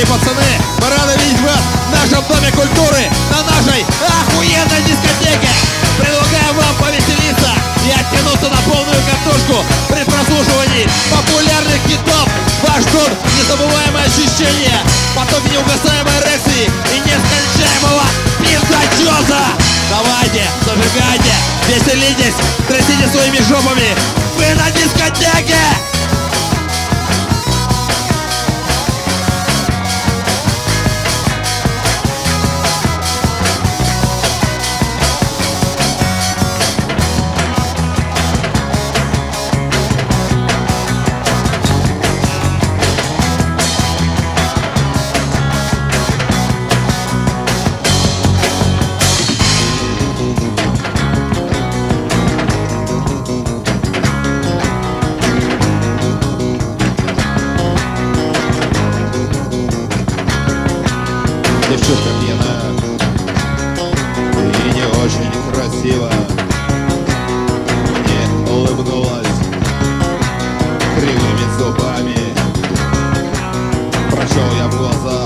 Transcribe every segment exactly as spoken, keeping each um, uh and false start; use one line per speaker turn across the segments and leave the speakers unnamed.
Дорогие пацаны, мы рады видеть вас в нашем Доме культуры, на нашей охуенной дискотеке. Предлагаем вам повеселиться и оттянуться на полную катушку при прослушивании популярных хитов. Вас ждут незабываемые ощущения, поток неугасаемой эрекции и нескончаемого пиздачёза. Давайте, зажигайте, веселитесь, трясите своими жопами. Вы на дискотеке!
Девчонка пьяна и не очень красиво мне улыбнулась кривыми зубами. Прочел я в глазах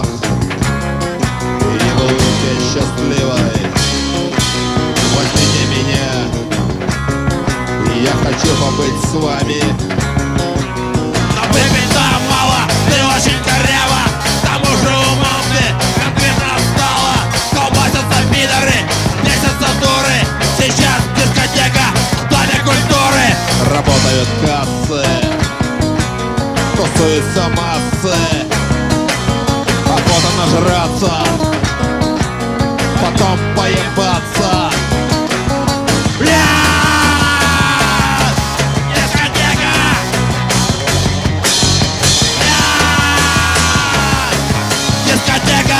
и в улыбке счастливой: возьмите меня, и я хочу побыть с вами.
Но выглядит мало, ты очень коряво, к тому же умом ты конкретно стала. Колбасятся пидоры, бесятся дуры, сейчас дискотека в Доме культуры.
Работают кассы, тусуются массы, охота нажраться, потом поебаться.
Бля! Дискотека! Бля! Дискотека!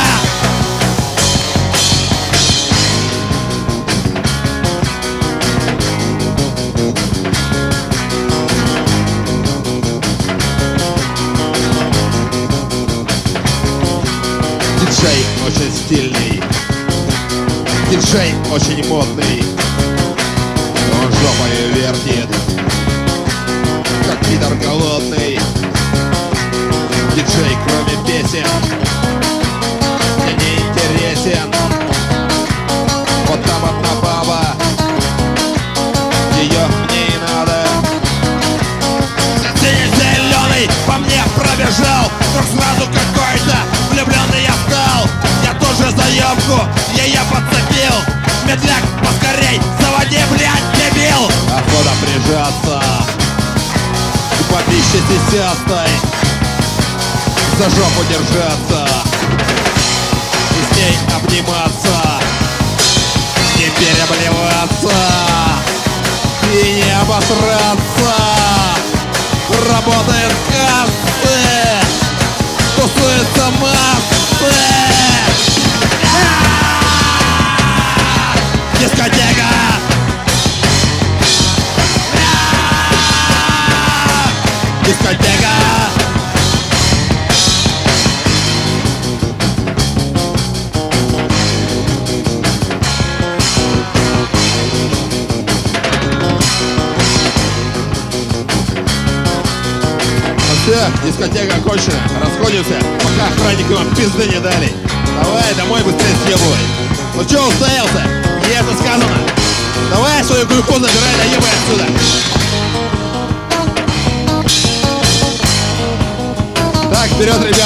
Диджей очень стильный, диджей очень модный, он жопой вертит, как пидор голодный. Диджей, кроме песен, мне не интересен. Вот там одна баба, ее мне и надо.
Синий-зеленый по мне пробежал, вдруг сразу какой-то влюбленный я стал. Я тоже заебку ее подцепил. Медляк, поскорей, заводи, блядь, дебил.
Охота прижаться к бабище сисястой, за жопу держаться и с ней обниматься, не переблеваться и не обосраться. Работает кассы, тусуются массы.
Дискотека!
Дискотека! Все, дискотека окончена, расходимся, пока охранникам пизды не дали. Давай домой быстрее съебывай. Ну чё устоялся? Ясно сказано. Давай свою клюку забирай, да ебай отсюда. Так, вперед, ребят.